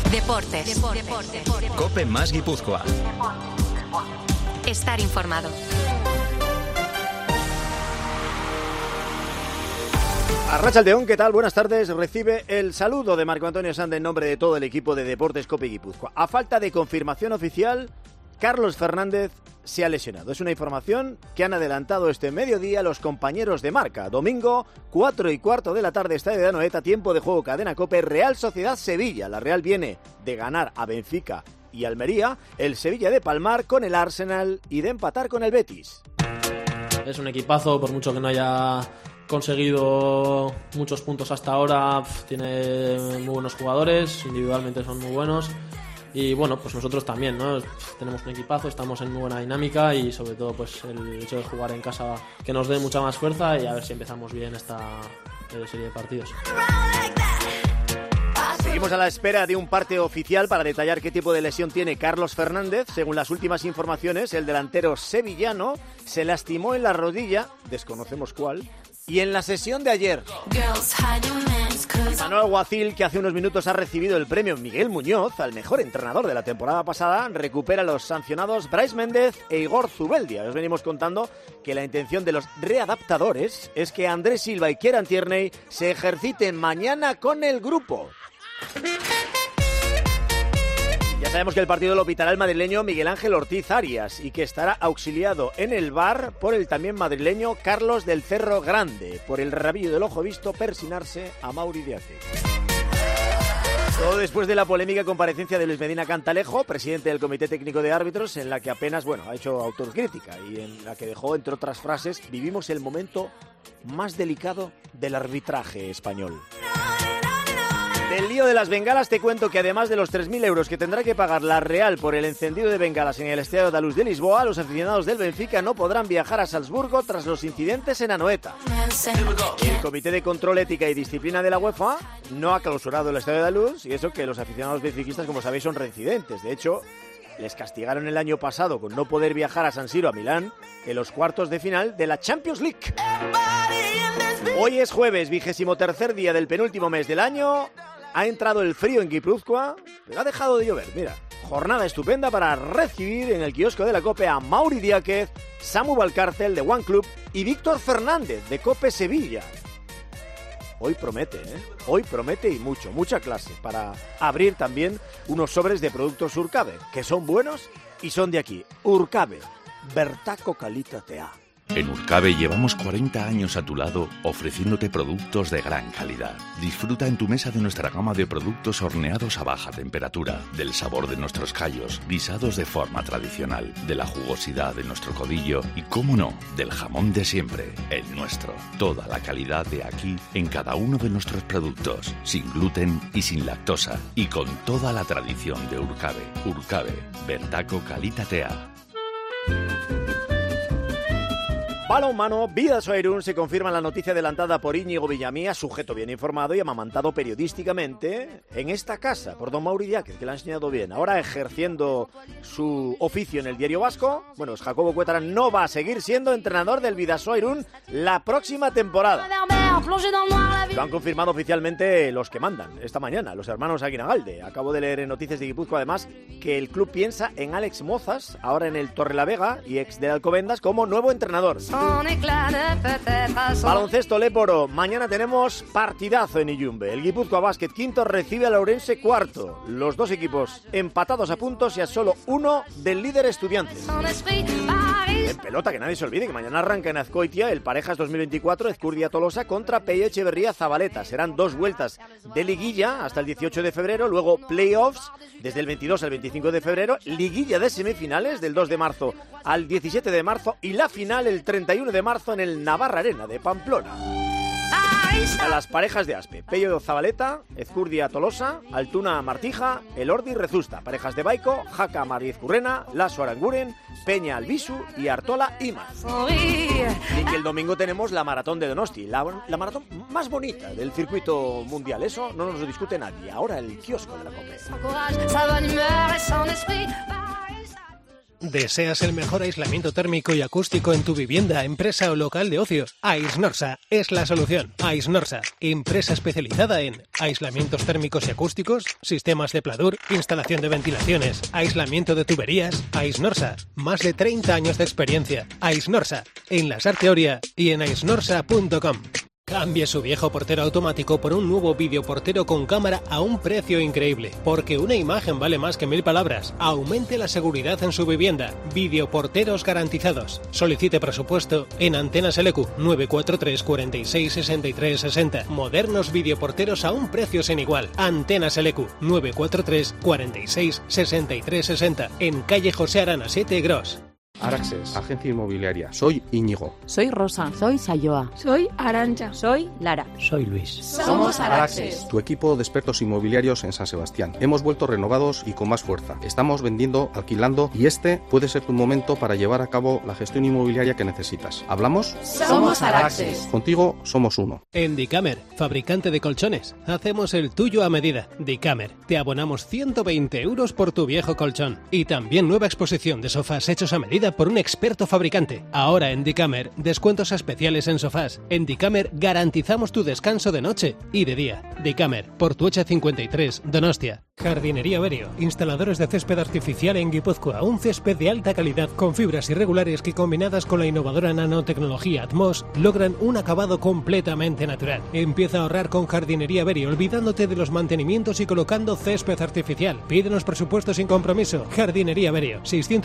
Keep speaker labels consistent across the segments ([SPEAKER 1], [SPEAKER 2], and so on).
[SPEAKER 1] Deportes.
[SPEAKER 2] COPE más Guipúzcoa.
[SPEAKER 1] Estar informado.
[SPEAKER 3] Arratsaldeón, ¿qué tal? Buenas tardes. Recibe el saludo de Marco Antonio Sande en nombre de todo el equipo de Deportes COPE Guipúzcoa. A falta de confirmación oficial, Carlos Fernández se ha lesionado. Es una información que han adelantado este mediodía los compañeros de Marca. Domingo, 4:15 de la tarde, Estadio de Anoeta, tiempo de juego, cadena COPE, Real Sociedad Sevilla. La Real viene de ganar a Benfica y Almería, el Sevilla de palmar con el Arsenal y de empatar con el Betis.
[SPEAKER 4] Es un equipazo, por mucho que no haya conseguido muchos puntos hasta ahora, tiene muy buenos jugadores, individualmente son muy buenos. Y bueno, pues nosotros también, ¿no? Tenemos un equipazo, estamos en muy buena dinámica y sobre todo pues el hecho de jugar en casa que nos dé mucha más fuerza y a ver si empezamos bien esta serie de partidos.
[SPEAKER 3] Seguimos a la espera de un parte oficial para detallar qué tipo de lesión tiene Carlos Fernández. Según las últimas informaciones, el delantero sevillano se lastimó en la rodilla, desconocemos cuál, y en la sesión de ayer. Manuel Alguacil, que hace unos minutos ha recibido el premio Miguel Muñoz al mejor entrenador de la temporada pasada, recupera a los sancionados Brais Méndez e Igor Zubeldia. Os venimos contando que la intención de los readaptadores es que Andrés Silva y Kieran Tierney se ejerciten mañana con el grupo. Ya sabemos que el partido lo pitará el madrileño Miguel Ángel Ortiz Arias y que estará auxiliado en el VAR por el también madrileño Carlos del Cerro Grande, por el rabillo del ojo visto persinarse a Mauri Díaz. Todo después de la polémica comparecencia de Luis Medina Cantalejo, presidente del Comité Técnico de Árbitros, en la que apenas, ha hecho autocrítica y en la que dejó, entre otras frases, vivimos el momento más delicado del arbitraje español. Del lío de las bengalas te cuento que además de los 3.000 euros que tendrá que pagar la Real por el encendido de bengalas en el Estadio Andaluz de Lisboa, los aficionados del Benfica no podrán viajar a Salzburgo tras los incidentes en Anoeta. El Comité de Control, Ética y Disciplina de la UEFA no ha clausurado el Estadio Andaluz y eso que los aficionados benfiquistas, como sabéis, son reincidentes. De hecho, les castigaron el año pasado con no poder viajar a San Siro, a Milán, en los cuartos de final de la Champions League. Hoy es jueves, 23º día del penúltimo mes del año. Ha entrado el frío en Guipúzcoa, pero ha dejado de llover. Mira, jornada estupenda para recibir en el kiosco de la COPE a Mauri Díaz, Samu Valcárcel de One Club y Víctor Fernández de COPE Sevilla. Hoy promete, Hoy promete y mucha clase para abrir también unos sobres de productos Urcabe, que son buenos y son de aquí. Urcabe, Bertaco Calitatea.
[SPEAKER 5] En Urcabe llevamos 40 años a tu lado ofreciéndote productos de gran calidad. Disfruta en tu mesa de nuestra gama de productos horneados a baja temperatura, del sabor de nuestros callos, guisados de forma tradicional, de la jugosidad de nuestro codillo y, cómo no, del jamón de siempre, el nuestro. Toda la calidad de aquí en cada uno de nuestros productos, sin gluten y sin lactosa, y con toda la tradición de Urcabe. Urcabe, Bertaco Calitatea.
[SPEAKER 3] Balonmano, Bidasoa Irún, se confirma la noticia adelantada por Íñigo Villamía, sujeto bien informado y amamantado periodísticamente en esta casa por don Mauri Díaz, que le ha enseñado bien. Ahora ejerciendo su oficio en el Diario Vasco, Jacobo Cuétara no va a seguir siendo entrenador del Bidasoa Irún la próxima temporada. Lo han confirmado oficialmente los que mandan esta mañana, los hermanos Aguinagalde. Acabo de leer en Noticias de Guipúzcoa, además, que el club piensa en Alex Mozas, ahora en el Torrelavega y ex del Alcobendas, como nuevo entrenador. Baloncesto Léporo, mañana tenemos partidazo en Illumbe. El Guipúzcoa Basket quinto recibe al Ourense cuarto. Los dos equipos empatados a puntos y a solo uno del líder Estudiantes. En pelota, que nadie se olvide que mañana arranca en Azcoitia el Parejas 2024 Ezcurdia-Tolosa contra Peio Echeverría-Zabaleta. Serán 2 vueltas de liguilla hasta el 18 de febrero, luego playoffs desde el 22 al 25 de febrero, liguilla de semifinales del 2 de marzo al 17 de marzo y la final el 31 de marzo en el Navarra Arena de Pamplona. A las parejas de Aspe, Peio Zabaleta, Ezcurdia Tolosa, Altuna Martija, Elordi Rezusta. Parejas de Baico, Jaca Mariez Currena, Lasso Aranguren, Peña Albisu y Artola Imaz. Y que el domingo tenemos la maratón de Donosti, la maratón más bonita del circuito mundial. Eso no nos lo discute nadie. Ahora el kiosco de la COPE.
[SPEAKER 1] ¿Deseas el mejor aislamiento térmico y acústico en tu vivienda, empresa o local de ocio? Aisnorsa es la solución. Aisnorsa, empresa especializada en aislamientos térmicos y acústicos, sistemas de pladur, instalación de ventilaciones, aislamiento de tuberías. Aisnorsa, más de 30 años de experiencia. Aisnorsa, en la Sarteoria y en aisnorsa.com. Cambie su viejo portero automático por un nuevo videoportero con cámara a un precio increíble, porque una imagen vale más que 1000 palabras. Aumente la seguridad en su vivienda. Videoporteros garantizados. Solicite presupuesto en Antenas LQ 943 46 63 60. Modernos videoporteros a un precio sin igual. Antenas LQ 943 46 63 60. En calle José Arana 7 Gros.
[SPEAKER 6] Araxes, agencia inmobiliaria. Soy Íñigo.
[SPEAKER 7] Soy Rosa.
[SPEAKER 8] Soy Sayoa.
[SPEAKER 9] Soy Arantxa.
[SPEAKER 7] Soy Lara.
[SPEAKER 8] Soy Luis.
[SPEAKER 9] Somos Araxes.
[SPEAKER 6] Tu equipo de expertos inmobiliarios en San Sebastián. Hemos vuelto renovados y con más fuerza. Estamos vendiendo, alquilando y este puede ser tu momento para llevar a cabo la gestión inmobiliaria que necesitas. ¿Hablamos?
[SPEAKER 9] Somos Araxes.
[SPEAKER 6] Contigo somos uno.
[SPEAKER 1] En Dicamer, fabricante de colchones. Hacemos el tuyo a medida. Dicamer. Te abonamos 120 euros por tu viejo colchón. Y también nueva exposición de sofás hechos a medida por un experto fabricante. Ahora en Dicamer, descuentos especiales en sofás. En Dicamer garantizamos tu descanso de noche y de día. Dicamer, Portuecha 53, Donostia. Jardinería Berio, instaladores de césped artificial en Guipúzcoa. Un césped de alta calidad con fibras irregulares que combinadas con la innovadora nanotecnología Atmos logran un acabado completamente natural. Empieza a ahorrar con Jardinería Berio, olvidándote de los mantenimientos y colocando césped artificial. Pídenos presupuestos sin compromiso. Jardinería Berio,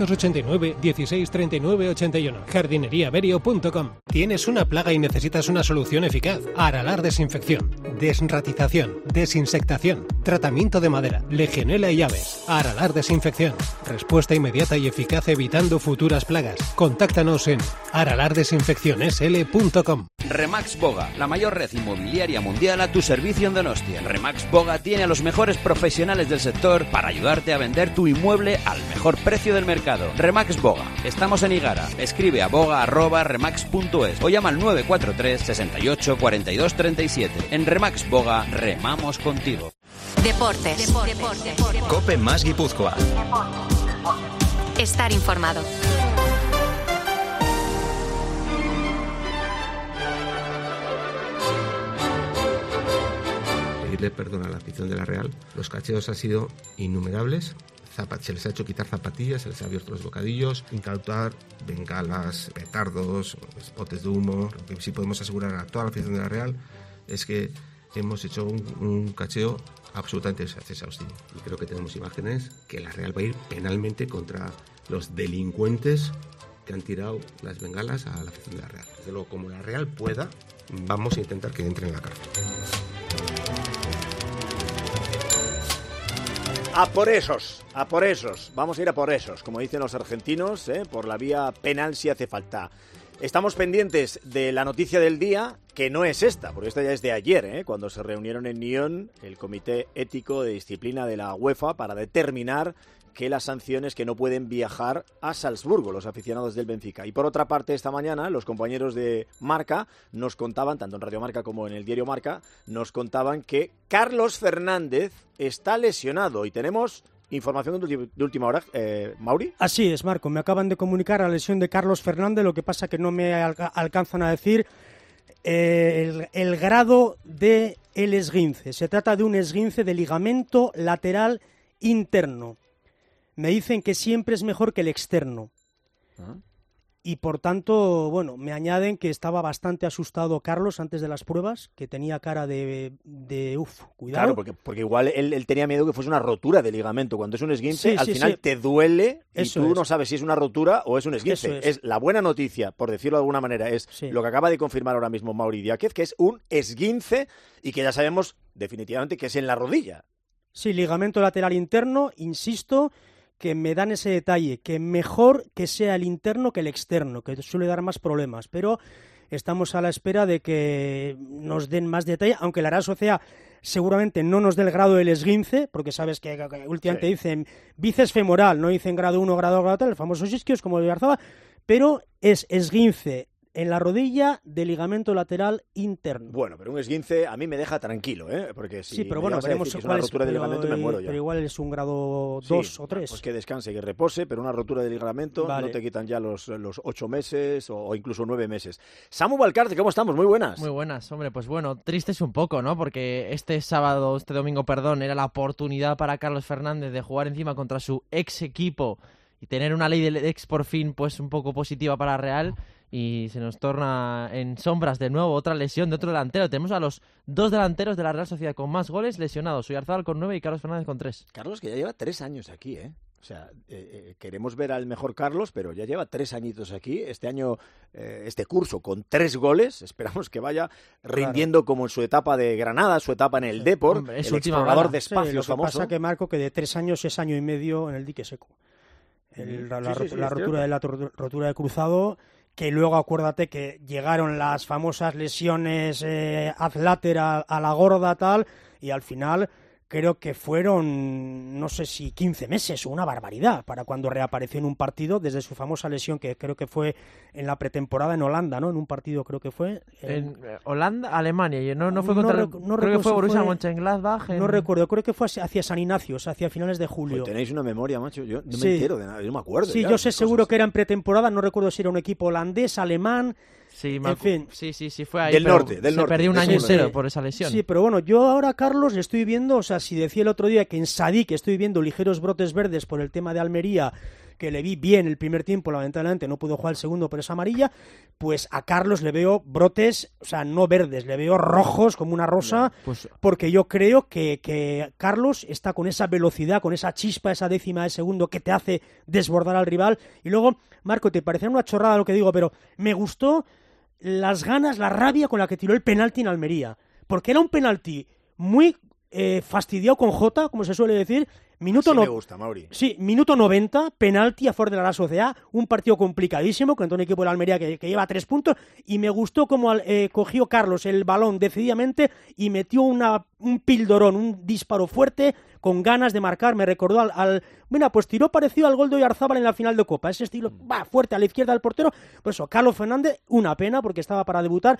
[SPEAKER 1] 689 16 39 81. jardineriaberio.com. ¿Tienes una plaga y necesitas una solución eficaz? Aralar Desinfección, desratización, desinsectación, tratamiento de madera, legionela y aves. Aralar Desinfección. Respuesta inmediata y eficaz evitando futuras plagas. Contáctanos en aralardesinfeccionsl.com.
[SPEAKER 2] Remax Boga, la mayor red inmobiliaria mundial a tu servicio en Donostia. Remax Boga tiene a los mejores profesionales del sector para ayudarte a vender tu inmueble al mejor precio del mercado. Remax Boga. Estamos en Igara. Escribe a boga@remax.es o llama al 943 68 42 37. En Remax Boga remamos contigo.
[SPEAKER 7] Deportes.
[SPEAKER 2] Cope más Guipúzcoa.
[SPEAKER 7] Estar informado.
[SPEAKER 10] Pedirle perdón a la afición de la Real. Los cacheos han sido innumerables. Se les ha hecho quitar zapatillas, se les ha abierto los bocadillos, incautar bengalas, petardos, potes de humo. Lo que sí podemos asegurar a toda la afición de la Real es que hemos hecho un cacheo absolutamente exhaustivo. Y creo que tenemos imágenes que la Real va a ir penalmente contra los delincuentes que han tirado las bengalas a la afición de la Real. Desde luego, como la Real pueda, vamos a intentar que entren en la cárcel.
[SPEAKER 3] A por esos. Vamos a ir a por esos, como dicen los argentinos, por la vía penal si hace falta. Estamos pendientes de la noticia del día, que no es esta, porque esta ya es de ayer, cuando se reunieron en Nyon el Comité Ético de Disciplina de la UEFA para determinar que las sanciones que no pueden viajar a Salzburgo, los aficionados del Benfica. Y por otra parte, esta mañana, los compañeros de Marca nos contaban, tanto en Radio Marca como en el diario Marca, nos contaban que Carlos Fernández está lesionado y tenemos información de última hora. ¿Mauri?
[SPEAKER 11] Así es, Marco. Me acaban de comunicar la lesión de Carlos Fernández, lo que pasa que no me alcanzan a decir el grado del esguince. Se trata de un esguince de ligamento lateral interno. Me dicen que siempre es mejor que el externo. Y por tanto, bueno, me añaden que estaba bastante asustado Carlos antes de las pruebas, que tenía cara de cuidado.
[SPEAKER 3] Claro, porque igual él tenía miedo que fuese una rotura de ligamento. Cuando es un esguince, al final
[SPEAKER 11] sí.
[SPEAKER 3] te duele y
[SPEAKER 11] Eso
[SPEAKER 3] tú
[SPEAKER 11] es.
[SPEAKER 3] no sabes si es una rotura o es un esguince.
[SPEAKER 11] Eso es.
[SPEAKER 3] La buena noticia, por decirlo de alguna manera, es lo que acaba de confirmar ahora mismo Mauri Diáquez, que es un esguince y que ya sabemos definitivamente que es en la rodilla.
[SPEAKER 11] Sí, ligamento lateral interno, insisto, que me dan ese detalle, que mejor que sea el interno que el externo, que suele dar más problemas, pero estamos a la espera de que nos den más detalle, aunque la Real Sociedad seguramente no nos dé el grado del esguince, porque sabes que últimamente dicen bíceps femoral, no dicen grado 1, grado 2, grado 3, el famoso isquios como el de Arzaba, pero es esguince en la rodilla de ligamento lateral interno.
[SPEAKER 3] Bueno, pero un esguince a mí me deja tranquilo, ¿eh? Porque si
[SPEAKER 11] sí, pero bueno, veremos
[SPEAKER 3] que es una rotura de ligamento me muero ya.
[SPEAKER 11] Pero igual es un grado 2 o 3.
[SPEAKER 3] Pues que descanse, que repose, pero una rotura de ligamento no te quitan ya los 8 meses o incluso 9 meses. Samu Valcarce, ¿cómo estamos? Muy buenas.
[SPEAKER 8] Muy buenas, hombre, pues bueno, tristes un poco, ¿no? Porque este domingo, era la oportunidad para Carlos Fernández de jugar encima contra su ex equipo y tener una ley del ex por fin pues un poco positiva para Real, y se nos torna en sombras de nuevo otra lesión de otro delantero. Tenemos a los 2 delanteros de la Real Sociedad con más goles lesionados, Oyarzabal con 9 y Carlos Fernández con 3.
[SPEAKER 3] Carlos, que ya lleva 3 años aquí, ¿eh? O sea, queremos ver al mejor Carlos, pero ya lleva 3 añitos aquí. Este año, este curso, con 3 goles, esperamos que vaya rindiendo como en su etapa de Granada, su etapa en el Depor, el explorador de espacios famoso.
[SPEAKER 11] Lo que pasa que, Marco, que de 3 años es año y medio en el dique seco. La rotura de cruzado, que luego acuérdate que llegaron las famosas lesiones ad lateral a la gorda tal, y al final creo que fueron, no sé si 15 meses o una barbaridad, para cuando reapareció en un partido desde su famosa lesión, que creo que fue en la pretemporada en Holanda, ¿no? En un partido creo que fue.
[SPEAKER 8] En Holanda, Alemania, y no fue contra creo que fue Borussia Mönchengladbach.
[SPEAKER 11] No recuerdo, creo que fue hacia San Ignacio, hacia finales de julio.
[SPEAKER 3] Pues tenéis una memoria, macho, yo no me entero de nada, yo no me acuerdo.
[SPEAKER 11] Sí, yo sé seguro que era en pretemporada, no recuerdo si era un equipo holandés, alemán.
[SPEAKER 8] Sí,
[SPEAKER 11] en fin.
[SPEAKER 8] Sí, fue ahí.
[SPEAKER 3] Del norte.
[SPEAKER 8] Se perdió un año entero por esa lesión.
[SPEAKER 11] Sí, pero bueno, yo ahora, Carlos, le estoy viendo, o sea, si decía el otro día que en Sadik estoy viendo ligeros brotes verdes por el tema de Almería, que le vi bien el primer tiempo, lamentablemente no pudo jugar el segundo por esa amarilla, pues a Carlos le veo brotes, o sea, no verdes, le veo rojos como una rosa, porque yo creo que Carlos está con esa velocidad, con esa chispa, esa décima de segundo que te hace desbordar al rival. Y luego, Marco, te parecerá una chorrada lo que digo, pero me gustó las ganas, la rabia con la que tiró el penalti en Almería, porque era un penalti muy fastidiado con Jota, como se suele decir. Minuto
[SPEAKER 3] me gusta, Mauri.
[SPEAKER 11] Sí, minuto 90, penalti a favor de la Real Sociedad, un partido complicadísimo contra un equipo de la Almería que lleva 3 puntos, y me gustó cómo cogió Carlos el balón decididamente y metió un pildorón, un disparo fuerte, con ganas de marcar. Me recordó mira, pues tiró parecido al gol de Oyarzabal en la final de Copa, ese estilo, fuerte a la izquierda del portero. Pues eso, Carlos Fernández, una pena, porque estaba para debutar,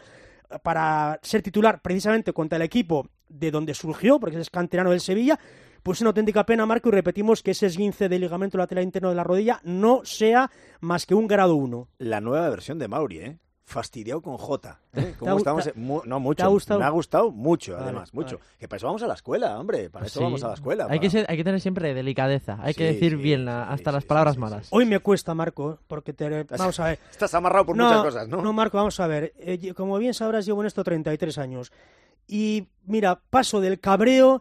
[SPEAKER 11] para ser titular precisamente contra el equipo de donde surgió, porque es canterano del Sevilla. Pues una auténtica pena, Marco, y repetimos que ese esguince del ligamento lateral interno de la rodilla no sea más que un grado 1.
[SPEAKER 3] La nueva versión de Mauri, ¿eh? Fastidiado con J. ¿Cómo estamos? No, mucho.
[SPEAKER 11] ¿Te ha gustado?
[SPEAKER 3] Me ha gustado mucho, además,
[SPEAKER 11] Vale.
[SPEAKER 3] mucho. Que para eso vamos a la escuela, hombre. Para eso vamos a la escuela.
[SPEAKER 8] Hay que tener siempre delicadeza. Hay que decir bien hasta las palabras malas.
[SPEAKER 11] Hoy me cuesta, Marco, porque vamos a ver.
[SPEAKER 3] Estás amarrado por muchas cosas, ¿no?
[SPEAKER 11] No, Marco, vamos a ver. Como bien sabrás, llevo en esto 33 años. Y mira, paso del cabreo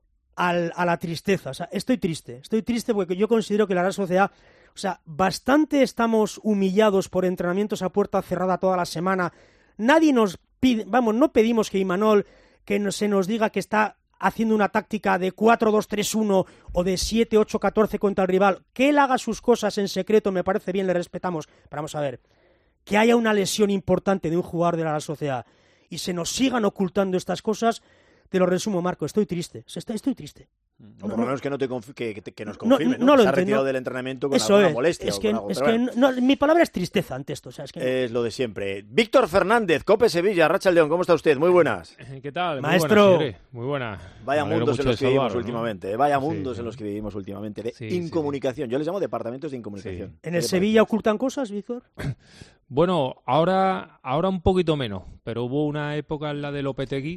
[SPEAKER 11] a la tristeza. O sea, estoy triste porque yo considero que la Real Sociedad, o sea, bastante estamos humillados por entrenamientos a puerta cerrada toda la semana. Nadie nos pide, no pedimos que Imanol se nos diga que está haciendo una táctica de 4-2-3-1 o de 7-8-14 contra el rival. Que él haga sus cosas en secreto, me parece bien, le respetamos. Pero vamos a ver, que haya una lesión importante de un jugador de la Real Sociedad y se nos sigan ocultando estas cosas. Te lo resumo, Marco, estoy triste. Estoy triste.
[SPEAKER 3] O por lo menos que nos confirme, ¿no? Se ha retirado del entrenamiento con alguna molestia.
[SPEAKER 11] Mi palabra es tristeza ante esto. O sea,
[SPEAKER 3] es lo de siempre. Víctor Fernández, COPE Sevilla, Rachaldeón, ¿cómo está usted? Muy buenas.
[SPEAKER 12] ¿Qué tal?
[SPEAKER 11] Maestro.
[SPEAKER 12] Muy buenas.
[SPEAKER 3] Vaya mundos en los que vivimos últimamente. Vaya mundos en los que vivimos últimamente. De incomunicación. Yo les llamo departamentos de incomunicación.
[SPEAKER 11] Sí. ¿En el Sevilla ocultan cosas, Víctor?
[SPEAKER 12] Bueno, ahora un poquito menos. Pero hubo una época en la de Lopetegui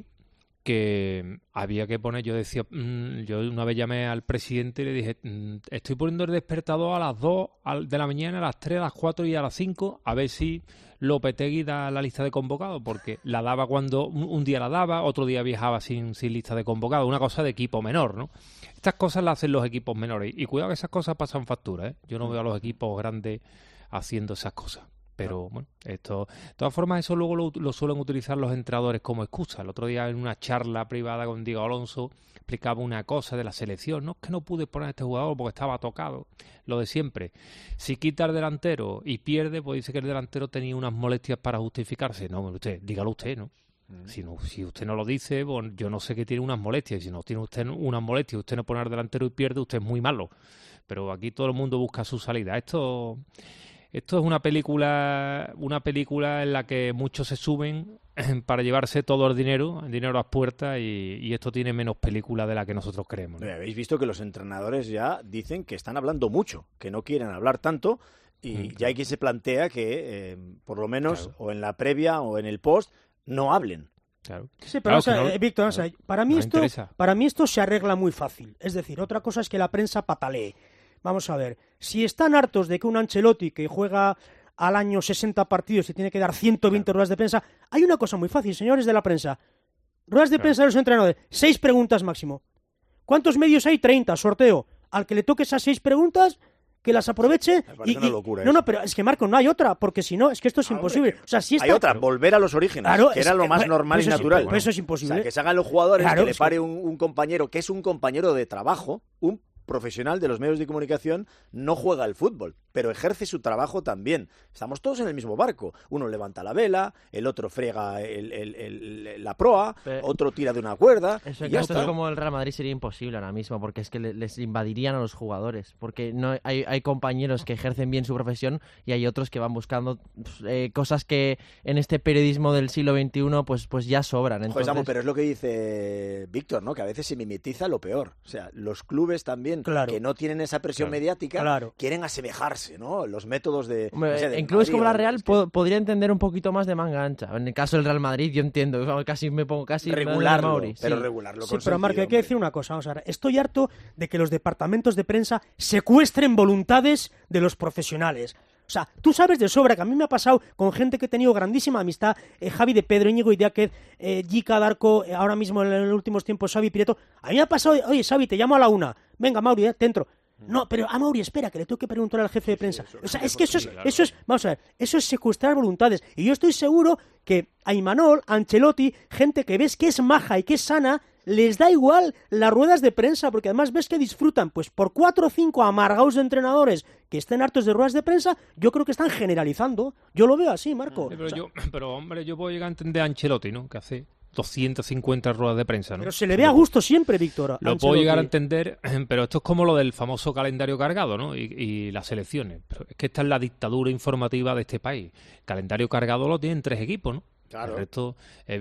[SPEAKER 12] que había que poner, yo decía, yo una vez llamé al presidente y le dije, estoy poniendo el despertador a las 2 de la mañana, a las 3, a las 4 y a las 5, a ver si Lopetegui da la lista de convocados, porque la daba cuando un día la daba, otro día viajaba sin lista de convocados, una cosa de equipo menor, ¿no? Estas cosas las hacen los equipos menores, y cuidado que esas cosas pasan factura, ¿eh? Yo no veo a los equipos grandes haciendo esas cosas. Pero bueno, esto, de todas formas, eso luego lo suelen utilizar los entrenadores como excusa. El otro día en una charla privada con Diego Alonso explicaba una cosa de la selección. No es que no pude poner a este jugador porque estaba tocado. Lo de siempre. Si quita el delantero y pierde, pues dice que el delantero tenía unas molestias para justificarse. No, dígalo usted, ¿no? Si usted no lo dice, bueno, yo no sé que tiene unas molestias. Si no tiene usted unas molestias, usted no pone al delantero y pierde, usted es muy malo. Pero aquí todo el mundo busca su salida. Esto Esto es una película en la que muchos se suben para llevarse todo el dinero a las puertas, y esto tiene menos película de la que nosotros creemos, ¿no?
[SPEAKER 3] Habéis visto que los entrenadores ya dicen que están hablando mucho, que no quieren hablar tanto, y ya hay quien se plantea que por lo menos o en la previa o en el post no hablen.
[SPEAKER 12] Claro.
[SPEAKER 11] Sí, pero Víctor, para mí esto se arregla muy fácil. Es decir, otra cosa es que la prensa patalee. Vamos a ver, si están hartos de que un Ancelotti que juega al año 60 partidos y tiene que dar 120 ruedas de prensa, hay una cosa muy fácil, señores de la prensa. Ruedas de prensa de los entrenadores, 6 preguntas máximo. ¿Cuántos medios hay? 30, sorteo. Al que le toque esas 6 preguntas, que las aproveche.
[SPEAKER 3] Una locura
[SPEAKER 11] no, pero es que, Marco, no hay otra, porque si no, es que esto es imposible.
[SPEAKER 3] Hombre,
[SPEAKER 11] o sea, si
[SPEAKER 3] hay otra, volver a los orígenes, que era lo más normal y natural.
[SPEAKER 11] Pues eso es imposible.
[SPEAKER 3] O sea, que se hagan los jugadores, que le pare un compañero, que es un compañero de trabajo, un profesional de los medios de comunicación, no juega al fútbol, pero ejerce su trabajo también. Estamos todos en el mismo barco. Uno levanta la vela, el otro frega la proa, otro tira de una cuerda.
[SPEAKER 8] Esto es como el Real Madrid sería imposible ahora mismo, porque es que les invadirían a los jugadores, porque no hay compañeros que ejercen bien su profesión y hay otros que van buscando cosas que en este periodismo del siglo XXI pues ya sobran. Entonces...
[SPEAKER 3] Joder, pero es lo que dice Víctor, ¿no? Que a veces se mimetiza lo peor. O sea, los clubes también, que no tienen esa presión mediática, quieren asemejarse, ¿no? Los métodos de...
[SPEAKER 8] en clubes como la Real podría entender un poquito más de manga ancha. En el caso del Real Madrid yo entiendo, me pongo casi...
[SPEAKER 3] Regularlo, pero regularlo.
[SPEAKER 11] Sí, pero Marco, hay que decir una cosa. Vamos a ver, estoy harto de que los departamentos de prensa secuestren voluntades de los profesionales. O sea, tú sabes de sobra que a mí me ha pasado con gente que he tenido grandísima amistad, Javi de Pedro, Íñigo Idiáquez, Jica Darko, ahora mismo en los últimos tiempos Xavi Pireto. A mí me ha pasado, oye, Xavi, te llamo a la 1. Venga, Mauri, te entro. No, pero a Mauri, espera, que le tengo que preguntar al jefe de prensa. O sea, es que eso es, vamos a ver, eso es secuestrar voluntades. Y yo estoy seguro que a Imanol, a Ancelotti, gente que ves que es maja y que es sana, les da igual las ruedas de prensa, porque además ves que disfrutan, pues por 4 o 5 amargados de entrenadores que estén hartos de ruedas de prensa, yo creo que están generalizando. Yo lo veo así, Marco.
[SPEAKER 12] Sí, pero hombre, yo puedo llegar a entender a Ancelotti, ¿no? Que hace 250 ruedas de prensa, ¿no?
[SPEAKER 11] Pero se le ve a gusto siempre, Víctor.
[SPEAKER 12] Lo puedo llegar a entender, pero esto es como lo del famoso calendario cargado, ¿no? Y las selecciones. Pero es que esta es la dictadura informativa de este país. El calendario cargado lo tienen 3 equipos, ¿no?
[SPEAKER 3] Claro.
[SPEAKER 12] El resto,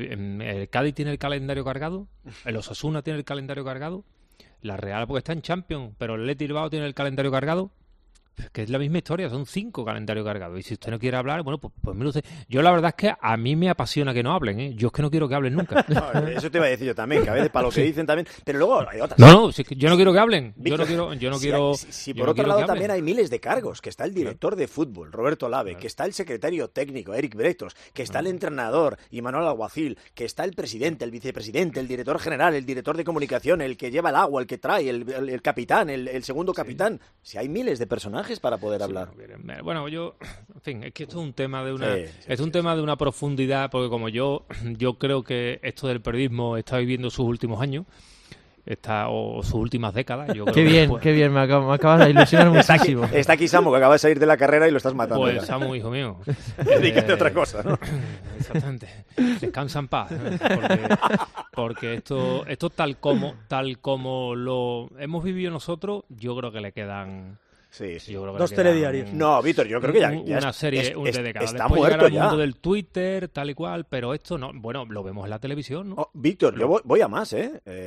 [SPEAKER 12] el Cádiz tiene el calendario cargado, el Osasuna tiene el calendario cargado, la Real porque está en Champions, pero el Athletic Bilbao tiene el calendario cargado. Que es la misma historia, son 5 calendarios cargados. Y si usted no quiere hablar, bueno, pues mire usted. Yo la verdad es que a mí me apasiona que no hablen, ¿eh? Yo es que no quiero que hablen nunca.
[SPEAKER 3] No, eso te iba a decir yo también, que a veces para lo que dicen también. Pero luego hay otras.
[SPEAKER 12] No, si es que yo no quiero que hablen. Víctor, yo no quiero.
[SPEAKER 3] Si por otro lado también hay miles de cargos, que está el director de fútbol, Roberto Lave, que está el secretario técnico, Eric Bretos, que está el entrenador, Imanol Alguacil, que está el presidente, el vicepresidente, el director general, el director de comunicación, el que lleva el agua, el que trae, el capitán, el segundo capitán. Si hay miles de personajes para poder hablar.
[SPEAKER 12] Bueno, yo, en fin, es que esto es un tema de una, es un tema de una profundidad, porque como yo creo que esto del periodismo está viviendo sus últimos años, o sus últimas décadas. Yo creo
[SPEAKER 8] qué bien, me acabas de ilusionar muchísimo.
[SPEAKER 3] Está aquí Samu, que acaba de salir de la carrera y lo estás matando.
[SPEAKER 12] Pues Samu, hijo mío.
[SPEAKER 3] Dedícate a otra cosa, ¿no?
[SPEAKER 12] Exactamente. Descansa en paz. Porque esto tal como lo hemos vivido nosotros, yo creo que le quedan...
[SPEAKER 3] Sí.
[SPEAKER 11] 2 telediarios.
[SPEAKER 3] No, Víctor, yo creo que ya
[SPEAKER 12] una serie de décadas.
[SPEAKER 3] Está
[SPEAKER 12] después
[SPEAKER 3] muerto
[SPEAKER 12] al
[SPEAKER 3] ya.
[SPEAKER 12] mundo del Twitter, tal y cual, pero esto no. Bueno, lo vemos en la televisión, ¿no?
[SPEAKER 3] Víctor, yo voy a más,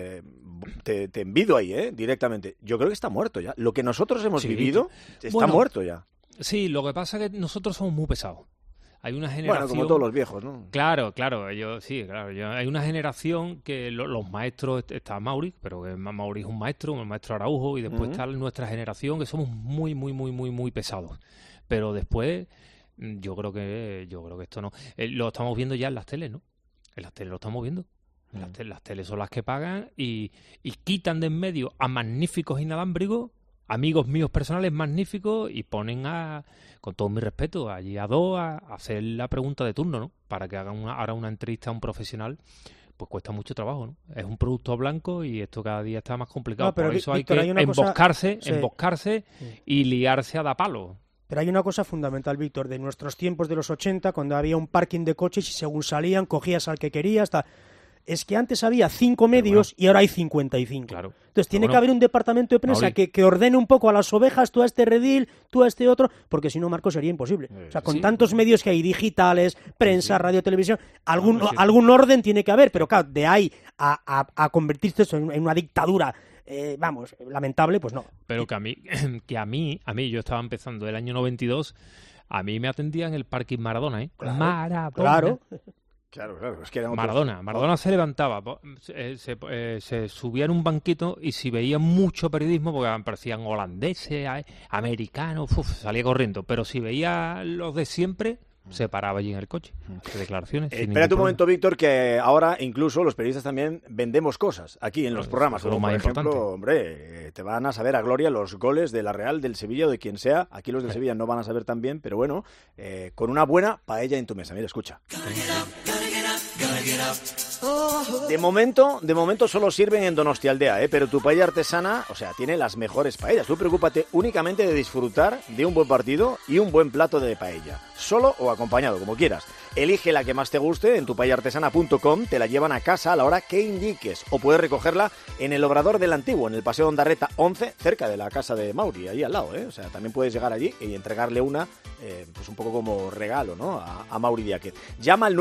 [SPEAKER 3] te envido ahí, directamente. Yo creo que está muerto ya. Lo que nosotros hemos vivido está muerto ya.
[SPEAKER 12] Sí, lo que pasa es que nosotros somos muy pesados. Hay una generación...
[SPEAKER 3] Bueno, como todos los viejos, ¿no?
[SPEAKER 12] Claro. Hay una generación que los maestros... Está Mauri, pero que Mauri es un maestro Araujo, y después está nuestra generación, que somos muy, muy, muy, muy, muy pesados. Pero después, yo creo que esto no... lo estamos viendo ya en las teles, ¿no? En las teles lo estamos viendo. Las teles son las que pagan y quitan de en medio a magníficos inalámbricos, amigos míos personales magníficos, y ponen con todo mi respeto, allí a 2 a hacer la pregunta de turno, ¿no? Para que hagan ahora una entrevista a un profesional, pues cuesta mucho trabajo, ¿no? Es un producto blanco y esto cada día está más complicado. Por eso Víctor, hay que emboscarse y liarse a da palo.
[SPEAKER 11] Pero hay una cosa fundamental, Víctor, de nuestros tiempos de los 80, cuando había un parking de coches y según salían, cogías al que querías, es que antes había 5 medios y ahora hay 55.
[SPEAKER 12] Claro.
[SPEAKER 11] Entonces tiene que haber un departamento de prensa que ordene un poco a las ovejas, tú a este redil, tú a este otro, porque si no, Marco, sería imposible. O sea, con tantos medios que hay, digitales, prensa, radio, televisión, algún orden tiene que haber, pero claro, de ahí a convertirse eso en una dictadura, lamentable, pues no.
[SPEAKER 12] Pero que a mí, yo estaba empezando el año 92, a mí me atendían en el parking Maradona, ¿eh?
[SPEAKER 11] Claro.
[SPEAKER 3] Claro, es que era
[SPEAKER 12] Maradona se levantaba, se subía en un banquito y si veía mucho periodismo, porque aparecían holandeses, americanos, salía corriendo, pero si veía los de siempre, se paraba allí en el coche. Declaraciones.
[SPEAKER 3] Espérate un momento, Víctor, que ahora incluso los periodistas también vendemos cosas aquí en los programas.
[SPEAKER 12] Lo
[SPEAKER 3] como
[SPEAKER 12] más
[SPEAKER 3] por ejemplo,
[SPEAKER 12] importante.
[SPEAKER 3] hombre, te van a saber a gloria los goles de la Real, del Sevilla o de quien sea. Aquí los del Sevilla no van a saber tan bien, pero bueno, con una buena paella en tu mesa. Mira, escucha. De momento solo sirven en Donostialdea, pero tu paella artesana, o sea, tiene las mejores paellas. Tú preocúpate únicamente de disfrutar de un buen partido y un buen plato de paella. Solo o acompañado, como quieras. Elige la que más te guste en tupaellartesana.com, te la llevan a casa a la hora que indiques. O puedes recogerla en el Obrador del Antiguo, en el Paseo Ondarreta 11, cerca de la casa de Mauri, ahí al lado, O sea, también puedes llegar allí y entregarle una, pues un poco como regalo, ¿no? A Mauri Diáquez. Llama al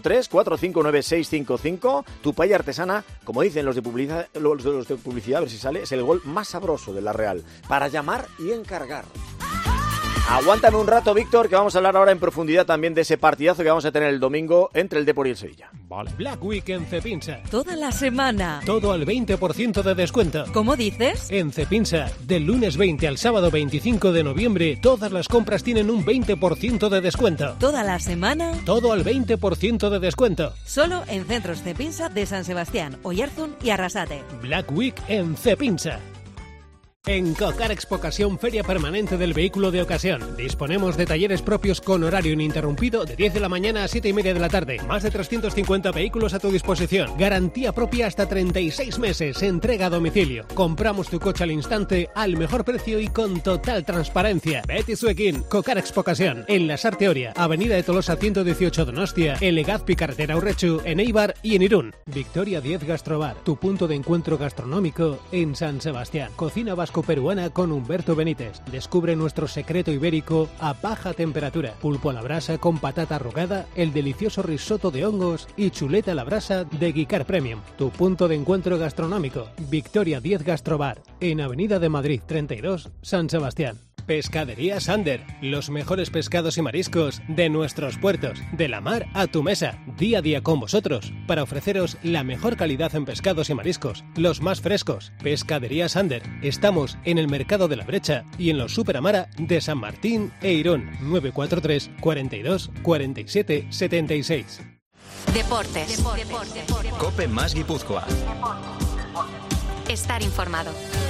[SPEAKER 3] 943-459-655. Tu paella artesana, como dicen los de publicidad, a ver si sale, es el gol más sabroso de la Real. Para llamar y encargar. Aguántame un rato, Víctor, que vamos a hablar ahora en profundidad también de ese partidazo que vamos a tener el domingo entre el Depor y el Sevilla.
[SPEAKER 12] Vale.
[SPEAKER 1] Black Week en Cepinsa.
[SPEAKER 7] Toda la semana.
[SPEAKER 1] Todo al 20% de descuento.
[SPEAKER 7] ¿Cómo dices?
[SPEAKER 1] En Cepinsa, del lunes 20 al sábado 25 de noviembre, todas las compras tienen un 20% de descuento.
[SPEAKER 7] Toda la semana.
[SPEAKER 1] Todo al 20% de descuento.
[SPEAKER 7] Solo en centros Cepinsa de San Sebastián, Oyarzún y Arrasate.
[SPEAKER 1] Black Week en Cepinsa. En Cocar Expo Ocasión, feria permanente del vehículo de ocasión. Disponemos de talleres propios con horario ininterrumpido de 10 de la mañana a 7 y media de la tarde. Más de 350 vehículos a tu disposición. Garantía propia hasta 36 meses. Entrega a domicilio. Compramos tu coche al instante, al mejor precio y con total transparencia. Betty Suequín, Cocar Expo Ocasión. En La Sarteoria, Avenida de Tolosa 118 Donostia, en Legazpi Carretera Urrechu, en Eibar y en Irún. Victoria 10 Gastrobar, tu punto de encuentro gastronómico en San Sebastián. Cocina vasco-peruana con Humberto Benítez. Descubre nuestro secreto ibérico a baja temperatura. Pulpo a la brasa con patata arrugada, el delicioso risotto de hongos y chuleta a la brasa de Guicar Premium. Tu punto de encuentro gastronómico. Victoria 10 Gastrobar, en Avenida de Madrid 32, San Sebastián. Pescadería Sander, los mejores pescados y mariscos de nuestros puertos, de la mar a tu mesa, día a día con vosotros, para ofreceros la mejor calidad en pescados y mariscos, los más frescos. Pescadería Sander, estamos en el Mercado de la Brecha y en los Superamara de San Martín e Irún, 943 42 47 76.
[SPEAKER 7] Deportes.
[SPEAKER 13] Cope más Guipúzcoa.
[SPEAKER 7] Estar informado.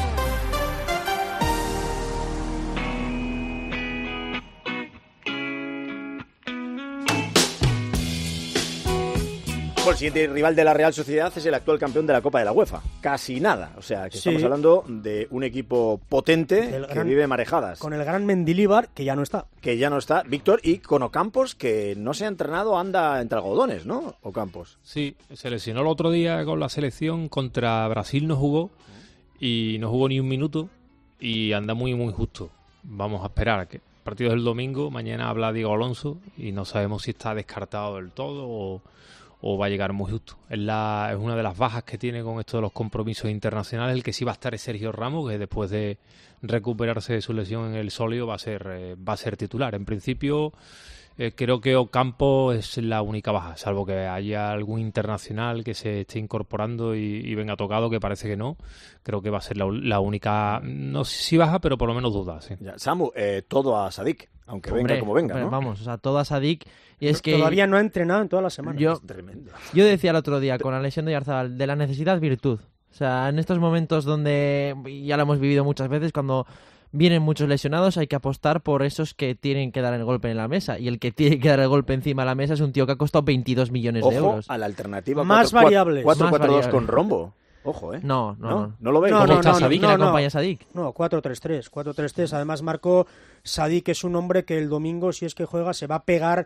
[SPEAKER 3] Bueno, el siguiente rival de la Real Sociedad es el actual campeón de la Copa de la UEFA. Casi nada. O sea, que estamos hablando de un equipo potente que vive marejadas.
[SPEAKER 11] Con el gran Mendilibar, que ya no está.
[SPEAKER 3] Que ya no está, Víctor, y con Ocampos, que no se ha entrenado, anda entre algodones, ¿no? Ocampos.
[SPEAKER 12] Sí, se lesionó el otro día con la selección, contra Brasil no jugó, y no jugó ni un minuto, y anda muy, muy justo. Vamos a esperar que el partido es el domingo, mañana habla Diego Alonso, y no sabemos si está descartado del todo o va a llegar muy justo. Es una de las bajas que tiene con esto de los compromisos internacionales. El que sí va a estar es Sergio Ramos, que después de recuperarse de su lesión en el sóleo va a ser titular. En principio, creo que Ocampo es la única baja, salvo que haya algún internacional que se esté incorporando y venga tocado, que parece que no. Creo que va a ser la única, no sé si baja, pero por lo menos duda. Sí.
[SPEAKER 3] Ya, Samu, todo a Sadik, aunque venga como venga, ¿no?
[SPEAKER 8] Vamos, o sea, todo a Sadik. Y es que
[SPEAKER 11] todavía no ha entrenado en toda la semana.
[SPEAKER 8] Yo decía el otro día con la lesión de Oyarzabal, de la necesidad virtud. O sea, en estos momentos donde ya lo hemos vivido muchas veces, cuando vienen muchos lesionados, hay que apostar por esos que tienen que dar el golpe en la mesa. Y el que tiene que dar el golpe encima de la mesa es un tío que ha costado 22 millones de euros.
[SPEAKER 3] A la alternativa
[SPEAKER 11] más variables.
[SPEAKER 3] 4-4-2 con Rombo. Ojo,
[SPEAKER 8] No
[SPEAKER 3] lo veo.
[SPEAKER 8] ¿Cómo está Sadik? ¿Quién acompaña a Sadik?
[SPEAKER 11] No, 4-3-3. 4-3-3. Además, Marco, Sadik es un hombre que el domingo, si es que juega, se va a pegar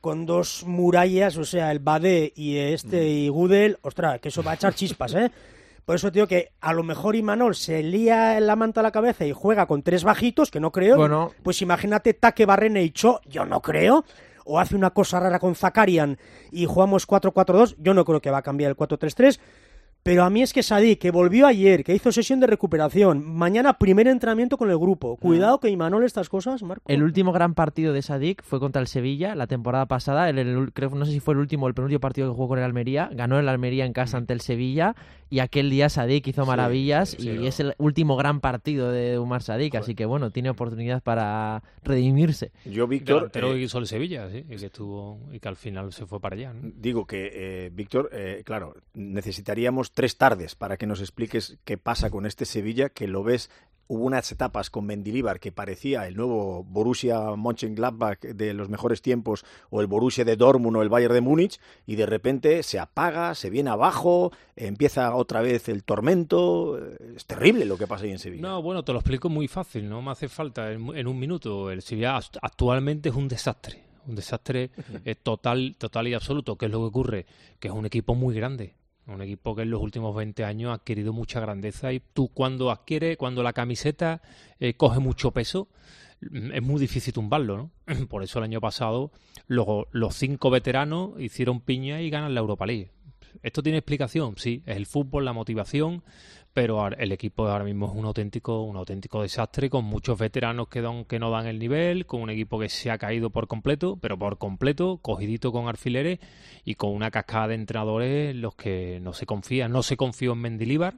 [SPEAKER 11] con dos murallas, o sea, el Badé y Gudel, ostras, que eso va a echar chispas, ¿eh? Por eso te digo que a lo mejor Imanol se lía la manta a la cabeza y juega con 3 bajitos, que no creo.
[SPEAKER 8] Bueno.
[SPEAKER 11] Pues imagínate Taque, Barrene y Cho, yo no creo. O hace una cosa rara con Zakarian y jugamos 4-4-2, yo no creo que va a cambiar el 4-3-3. Pero a mí es que Sadik, que volvió ayer, que hizo sesión de recuperación, mañana primer entrenamiento con el grupo. Cuidado que Imanol estas cosas, Marco.
[SPEAKER 8] El último gran partido de Sadik fue contra el Sevilla la temporada pasada. Creo, no sé si fue el último o el penúltimo partido que jugó con el Almería. Ganó el Almería en casa ante el Sevilla y aquel día Sadik hizo maravillas es el último gran partido de Umar Sadik. Así que bueno, tiene oportunidad para redimirse.
[SPEAKER 3] Yo, Víctor...
[SPEAKER 12] Delantero que hizo el Sevilla, sí, y que al final se fue para allá, ¿no?
[SPEAKER 3] Digo que, Víctor, claro, necesitaríamos 3 tardes para que nos expliques qué pasa con este Sevilla, que lo ves. Hubo unas etapas con Mendilibar que parecía el nuevo Borussia Mönchengladbach de los mejores tiempos, o el Borussia de Dortmund o el Bayern de Múnich, y de repente se apaga, se viene abajo, empieza otra vez el tormento. Es terrible lo que pasa ahí en Sevilla.
[SPEAKER 12] No, bueno, te lo explico muy fácil, no me hace falta en un minuto. El Sevilla actualmente es un desastre total y absoluto. ¿Qué es lo que ocurre? Que es un equipo muy grande. Un equipo que en los últimos 20 años ha adquirido mucha grandeza, y tú cuando la camiseta coge mucho peso, es muy difícil tumbarlo, ¿no? Por eso el año pasado los 5 veteranos hicieron piña y ganan la Europa League. ¿Esto tiene explicación? Sí, es el fútbol, la motivación, pero el equipo ahora mismo es un auténtico desastre, con muchos veteranos que no dan el nivel, con un equipo que se ha caído por completo, cogidito con alfileres, y con una cascada de entrenadores los que no se confían. No se confió en Mendilibar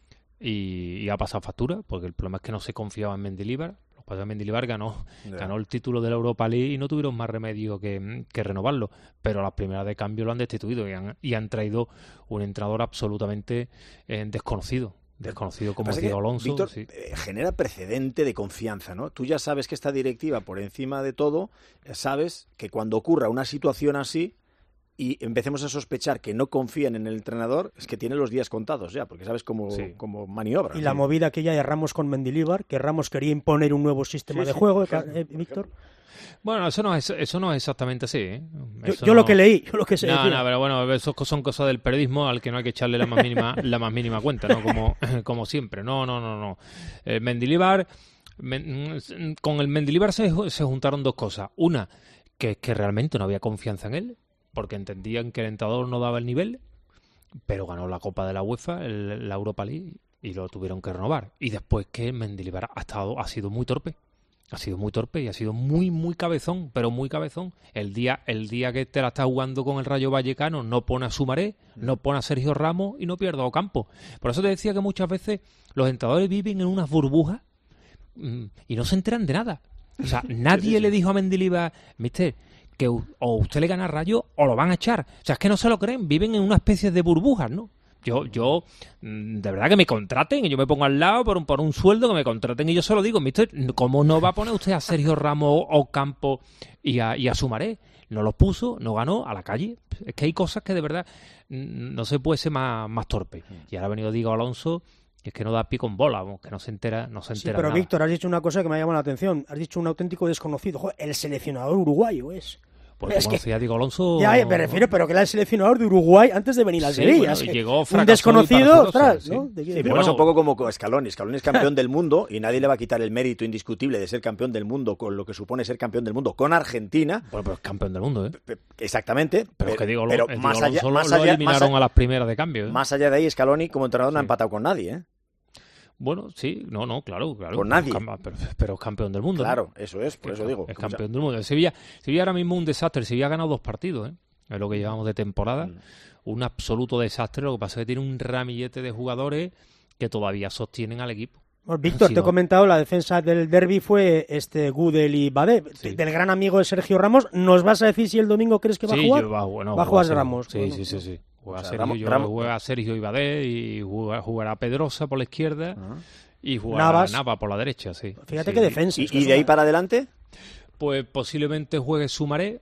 [SPEAKER 12] y ha pasado factura, porque el problema es que no se confiaba en Mendilibar. Los padres de Mendilibar ganó el título de la Europa League y no tuvieron más remedio que renovarlo, pero a las primeras de cambio lo han destituido y han traído un entrenador absolutamente desconocido como Diego Alonso.
[SPEAKER 3] Víctor,
[SPEAKER 12] sí.
[SPEAKER 3] Genera precedente de confianza, ¿no? Tú ya sabes que esta directiva, por encima de todo, sabes que cuando ocurra una situación así y empecemos a sospechar que no confían en el entrenador, es que tiene los días contados ya, porque sabes cómo maniobra.
[SPEAKER 11] Y la movida que ya de Ramos con Mendilibar, que Ramos quería imponer un nuevo sistema de juego, Víctor.
[SPEAKER 12] Bueno, eso no es exactamente así, ¿eh?
[SPEAKER 11] Yo lo que leí, yo lo que sé.
[SPEAKER 12] No, pero bueno, eso son cosas del periodismo al que no hay que echarle la más mínima cuenta, ¿no? Como siempre. No. Mendilibar, con el Mendilibar se juntaron 2 cosas. Una, que realmente no había confianza en él, porque entendían que el entrenador no daba el nivel, pero ganó la Copa de la UEFA, la Europa League, y lo tuvieron que renovar. Y después que Mendilibar ha sido muy torpe. Ha sido muy torpe y ha sido muy, muy cabezón, pero muy cabezón. El día que te la está jugando con el Rayo Vallecano, no pone a Sumaré, no pone a Sergio Ramos y no pierde a Ocampo. Por eso te decía que muchas veces los entrenadores viven en unas burbujas y no se enteran de nada. O sea, nadie le dijo a Mendilibar, mister, que o usted le gana a Rayo o lo van a echar. O sea, es que no se lo creen, viven en una especie de burbujas, ¿no? Yo de verdad que me contraten y yo me pongo al lado por un sueldo, que me contraten, y yo se lo digo, mister, ¿cómo no va a poner usted a Sergio Ramos o Campo y a Sumaré? No los puso, no ganó, a la calle. Es que hay cosas que de verdad no se puede ser más torpe. Y ahora ha venido Diego Alonso, y es que no da pie con bola, que no se entera
[SPEAKER 11] Sí, pero
[SPEAKER 12] nada.
[SPEAKER 11] Víctor, has dicho una cosa que me ha llamado la atención. Has dicho un auténtico desconocido. Joder, el seleccionador uruguayo es.
[SPEAKER 12] Porque conocía a Diego Alonso.
[SPEAKER 11] Ya, me refiero, pero que era el seleccionador de Uruguay antes de venir al Sevilla.
[SPEAKER 12] Bueno, llegó
[SPEAKER 11] un desconocido, ostras,
[SPEAKER 3] sí.
[SPEAKER 11] ¿no?
[SPEAKER 3] Sí, pero pasa un poco como Scaloni. Scaloni es campeón del mundo y nadie le va a quitar el mérito indiscutible de ser campeón del mundo, con lo que supone ser campeón del mundo con Argentina.
[SPEAKER 12] Bueno, pero es campeón del mundo, ¿eh?
[SPEAKER 3] Exactamente.
[SPEAKER 12] Pero es que Diego
[SPEAKER 3] más allá,
[SPEAKER 12] lo eliminaron a las primeras de cambio, ¿eh?
[SPEAKER 3] Más allá de ahí, Scaloni como entrenador no ha empatado con nadie, ¿eh?
[SPEAKER 12] Bueno, sí, claro.
[SPEAKER 3] Con nadie.
[SPEAKER 12] Pero es campeón del mundo.
[SPEAKER 3] Claro,
[SPEAKER 12] ¿no?
[SPEAKER 3] eso es, por eso digo.
[SPEAKER 12] Es campeón del mundo. El Sevilla ahora mismo un desastre. El Sevilla ha ganado 2 partidos, ¿eh? Es lo que llevamos de temporada. Un absoluto desastre. Lo que pasa es que tiene un ramillete de jugadores que todavía sostienen al equipo.
[SPEAKER 11] Bueno, Víctor, te he comentado, la defensa del derbi fue Gudel y Badé. Sí. Del gran amigo de Sergio Ramos. ¿Nos vas a decir si el domingo crees que va a jugar?
[SPEAKER 12] Va
[SPEAKER 11] a jugar Ramos.
[SPEAKER 12] Sí. Juega Sergio Ibadé y jugará Pedrosa por la izquierda y jugará Nava por la derecha, sí.
[SPEAKER 11] Fíjate qué defensa.
[SPEAKER 3] ¿Y de ahí para adelante?
[SPEAKER 12] Pues posiblemente juegue Sumaré.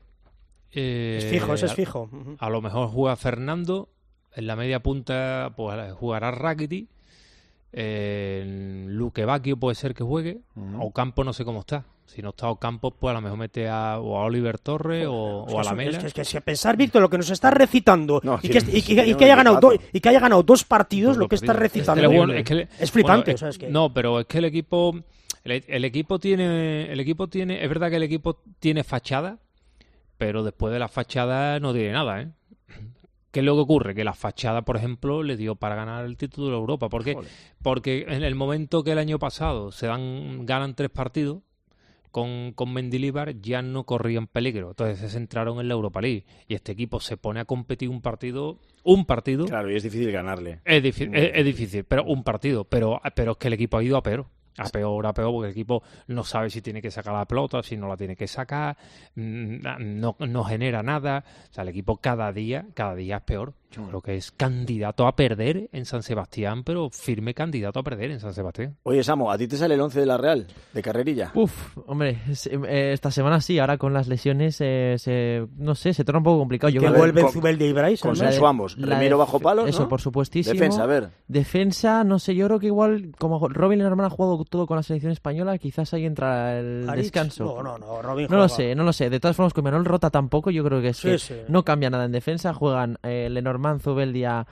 [SPEAKER 11] Es fijo, ese es fijo.
[SPEAKER 12] A lo mejor juega Fernando. En la media punta pues jugará Rakitic. Luque Bacchio puede ser que juegue. Ocampo no sé cómo está. Si no está Ocampos, pues a lo mejor mete o a Oliver Torres o a Lamela.
[SPEAKER 11] Es que si a pensar, Víctor, lo que nos está recitando y que haya ganado 2 partidos, lo que está recitando es flipante.
[SPEAKER 12] No, pero es que el equipo tiene, es verdad que el equipo tiene fachada, pero después de la fachada no tiene nada, ¿eh? ¿Qué es lo que ocurre? Que la fachada, por ejemplo, le dio para ganar el título de Europa. ¿Por qué? Porque en el momento que el año pasado ganan 3 partidos, con Mendilibar ya no corrían peligro. Entonces se centraron en la Europa League. Y este equipo se pone a competir un partido.
[SPEAKER 3] Claro, y es difícil ganarle.
[SPEAKER 12] Es difícil, pero un partido. Pero es que el equipo ha ido a peor. A peor, porque el equipo no sabe si tiene que sacar la pelota, si no la tiene que sacar, no genera nada. O sea, el equipo cada día es peor. Yo creo que es candidato a perder en San Sebastián, pero firme candidato a perder en San Sebastián.
[SPEAKER 3] Oye, Samo, ¿a ti te sale el 11 de la Real, de carrerilla?
[SPEAKER 8] Hombre, esta semana sí, ahora con las lesiones, no sé, se torna un poco complicado.
[SPEAKER 11] Que vuelven Zubeldia y Bryce.
[SPEAKER 3] Consensuamos. Remiro bajo palos,
[SPEAKER 8] eso,
[SPEAKER 3] ¿no?
[SPEAKER 8] Por supuestísimo.
[SPEAKER 3] Defensa, a ver.
[SPEAKER 8] Defensa, no sé, yo creo que igual, como Robin Lenormand ha jugado todo con la selección española, quizás ahí entra el descanso.
[SPEAKER 11] No, Robin
[SPEAKER 8] no lo sé. De todas formas, con Imanol rota tampoco, yo creo que no cambia nada en defensa. Juegan Lenormand, Zubeldia,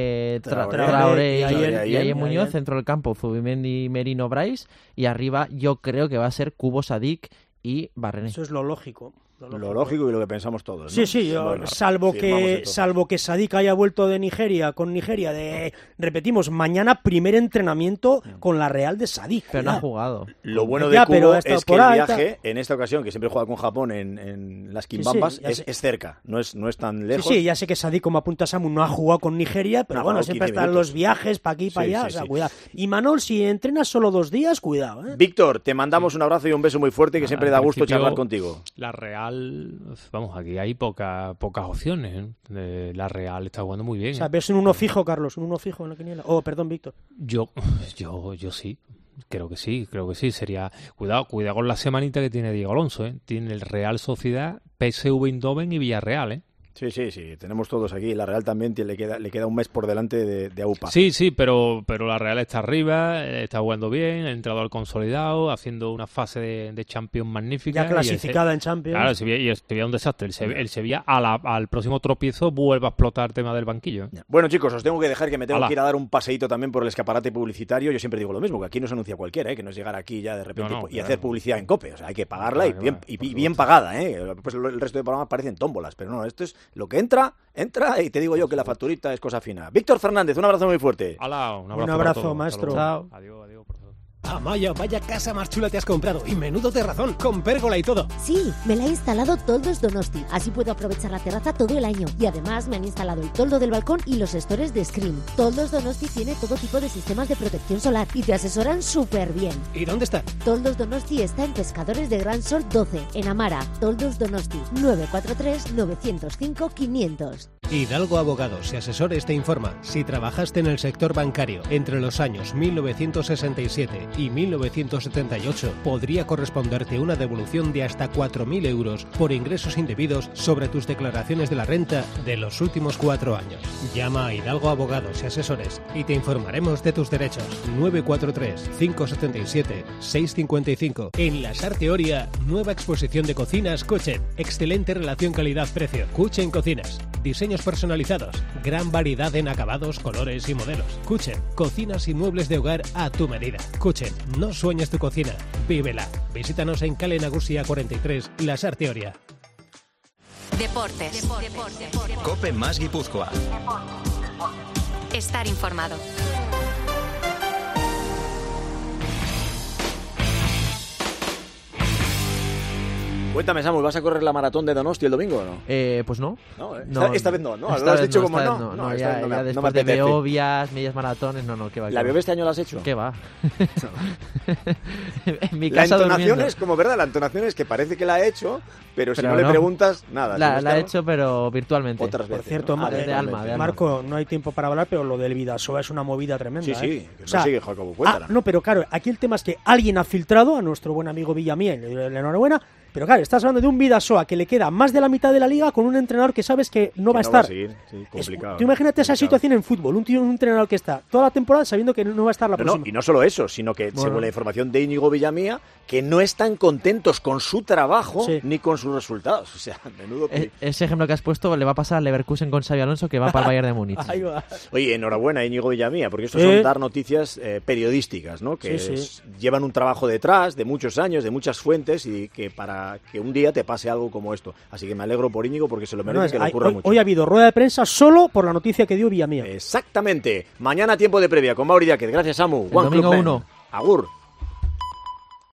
[SPEAKER 8] Traoré y Ayer Muñoz, centro del campo, Zubimendi, Merino, Bryce, y arriba yo creo que va a ser Kubo, Sadik y Barrené.
[SPEAKER 11] Eso es lo lógico.
[SPEAKER 3] Lo lógico y lo que pensamos todos, ¿no?
[SPEAKER 11] Sí, bueno, salvo que Sadik haya vuelto de Nigeria, repetimos, mañana primer entrenamiento con la Real de Sadik.
[SPEAKER 8] Pero no ha jugado.
[SPEAKER 3] Lo bueno de Kubo es que el viaje, en esta ocasión, que siempre juega con Japón en las Quimbambas, es cerca, no es tan lejos.
[SPEAKER 11] Sí, ya sé que Sadik, como apunta Samu, no ha jugado con Nigeria, pero bueno, siempre están los viajes para aquí y para allá, o sea, cuidado. Y Manol, si entrenas solo 2 días, cuidado, ¿eh?
[SPEAKER 3] Víctor, te mandamos un abrazo y un beso muy fuerte, que siempre da gusto charlar contigo.
[SPEAKER 12] La Real, vamos, aquí hay pocas opciones, ¿eh? La Real está jugando muy bien.
[SPEAKER 11] O sea, ves un 1 fijo, Carlos, un 1 fijo en la quiniela. Perdón, Víctor.
[SPEAKER 12] Yo sí. Creo que sí. Sería... Cuidado con la semanita que tiene Diego Alonso, ¿eh? Tiene el Real Sociedad, PSV Eindhoven y Villarreal, ¿eh?
[SPEAKER 3] Sí, tenemos todos aquí. La Real también le queda un mes por delante de AUPA.
[SPEAKER 12] Sí, pero la Real está arriba, está jugando bien, ha entrado al consolidado, haciendo una fase de Champions magnífica.
[SPEAKER 11] Ya clasificada en Champions.
[SPEAKER 12] Claro, y el Sevilla un desastre. El Sevilla al próximo tropiezo vuelve a explotar el tema del banquillo.
[SPEAKER 3] Bueno, chicos, os tengo que dejar, que me tengo que ir a dar un paseíto también por el escaparate publicitario. Yo siempre digo lo mismo, que aquí no se anuncia cualquiera, ¿eh? Que no es llegar aquí ya de repente hacer publicidad en COPE. O sea, hay que pagarla bien pagada, ¿eh? Pues el resto de programas parecen tómbolas, pero no, esto es lo que entra y te digo yo que la facturita es cosa fina. Víctor Fernández, un abrazo muy fuerte.
[SPEAKER 12] Hola,
[SPEAKER 11] un abrazo maestro.
[SPEAKER 8] Chao.
[SPEAKER 12] Adiós, por favor.
[SPEAKER 1] Amaya, vaya casa más chula te has comprado. Y menudo terrazón, con pérgola y todo.
[SPEAKER 14] Sí, me la ha instalado Toldos Donosti. Así puedo aprovechar la terraza todo el año. Y además me han instalado el toldo del balcón y los stores de Screen. Toldos Donosti tiene todo tipo de sistemas de protección solar y te asesoran súper bien.
[SPEAKER 1] ¿Y dónde está?
[SPEAKER 14] Toldos Donosti está en Pescadores de Gran Sol 12, en Amara. Toldos Donosti, 943-905-500.
[SPEAKER 1] Hidalgo Abogados y Asesores te informa. Si trabajaste en el sector bancario entre los años 1967 y 1978, podría corresponderte una devolución de hasta 4.000 euros por ingresos indebidos sobre tus declaraciones de la renta de los últimos 4 años. Llama a Hidalgo Abogados y Asesores y te informaremos de tus derechos. 943-577-655. En la Sarteoria, nueva exposición de cocinas Kuchen. Excelente relación calidad-precio. Kuchen Cocinas. Diseños personalizados, gran variedad en acabados, colores y modelos. Kuchen, cocinas y muebles de hogar a tu medida. Kuchen, no sueñes tu cocina, vívela. Visítanos en Kale Nagusia 43, La Sarteoria.
[SPEAKER 15] Deportes.
[SPEAKER 13] COPE más Guipúzcoa.
[SPEAKER 15] Estar informado.
[SPEAKER 3] Cuéntame, Samuel, ¿vas a correr la maratón de Donosti el domingo o no?
[SPEAKER 8] Pues no.
[SPEAKER 3] Esta vez no, ¿no?
[SPEAKER 8] Lo
[SPEAKER 3] has dicho como
[SPEAKER 8] no. Ya después de Beovias, medias maratones, no, ¿qué va?
[SPEAKER 3] ¿La Beovia este año la has hecho?
[SPEAKER 8] ¿Qué va?
[SPEAKER 3] En mi casa la entonación es como, ¿verdad? La entonación es que parece que la ha hecho, pero si no le preguntas, nada.
[SPEAKER 8] La ha hecho, pero virtualmente.
[SPEAKER 3] Otras veces.
[SPEAKER 11] Por cierto, Marco, no hay tiempo para hablar, pero lo del Vidasoa es una movida tremenda.
[SPEAKER 3] Sí, que no sigue Jacobo, cuéntala.
[SPEAKER 11] No, pero claro, aquí el tema es que alguien ha filtrado, a nuestro buen amigo Villamiel, la enhorabuena, Pero claro, estás hablando de un Bidasoa que le queda más de la mitad de la liga con un entrenador que sabes que no va a estar.
[SPEAKER 3] seguir. Sí, complicado.
[SPEAKER 11] Tú imagínate esa situación en fútbol, un entrenador que está toda la temporada sabiendo que no va a estar la próxima.
[SPEAKER 3] Y no solo eso, sino que según la información de Íñigo Villamía, que no están contentos con su trabajo ni con sus resultados. O sea, menudo...
[SPEAKER 8] Ese ejemplo que has puesto le va a pasar al Leverkusen con Xabi Alonso, que va para el Bayern de Múnich.
[SPEAKER 3] Oye, enhorabuena, Íñigo Villamía, porque esto son dar noticias periodísticas, ¿no? Que llevan un trabajo detrás de muchos años, de muchas fuentes, y que para que un día te pase algo como esto. Así que me alegro por Íñigo porque se lo merece, que le ocurra mucho.
[SPEAKER 11] Hoy ha habido rueda de prensa solo por la noticia que dio Villamía.
[SPEAKER 3] Exactamente. Mañana tiempo de previa con Mauri Díaz. Gracias, Samu.
[SPEAKER 8] El domingo 1.
[SPEAKER 3] Agur.